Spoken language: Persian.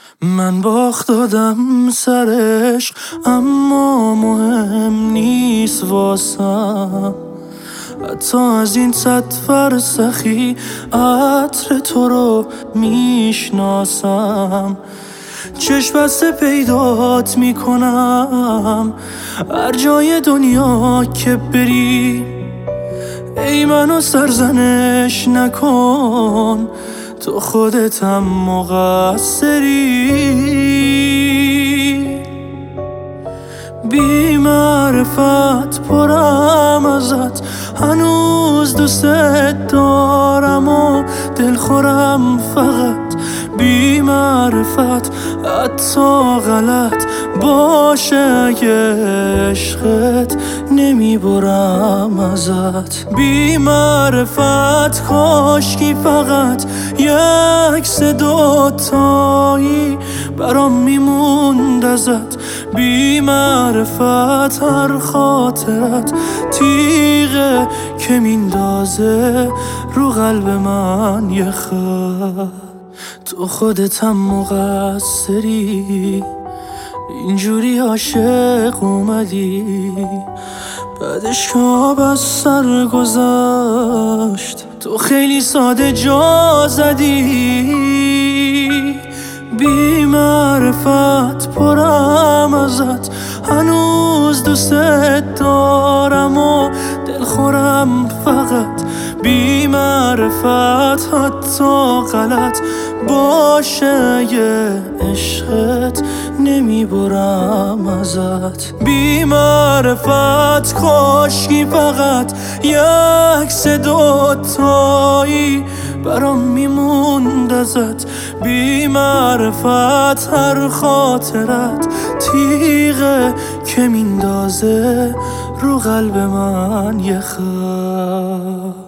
من باخت دادم سر عشق، اما مهم نیست واسم. حتی از این 100 فرسخی عطر تو رو میشناسم. چشم بسته پیدات میکنم هر جای دنیا که بری. ای منو سرزنش نکن، تو خودتم مقصری. بی معرفت پرم ازت، هنوز دوستت دارم و دلخورم فقط. بی معرفت حتی غلط باشه اگه عشقت نمیبرم ازت. بی معرفت کاشکی فقط یک سه دوتایی برام میموند ازت. بی معرفت هر خاطرت تیغه که میندازه رو قلب من یه خط. تو خودتم مقصری، اینجوری عاشق اومدی بعدش که آب از سر گذشت. تو خیلی ساده جا زدی. بی معرفت پرم ازت، هنوز دوستت دارم و دلخورم فقط. بی معرفت حتی غلط باشه اگه عشقت نمیبرم ازت. بی معرفت کاشکی فقط یک سه دوتایی برام میموند ازت. بی معرفت هر خاطرت تیغه که میندازه رو قلب من یه خط.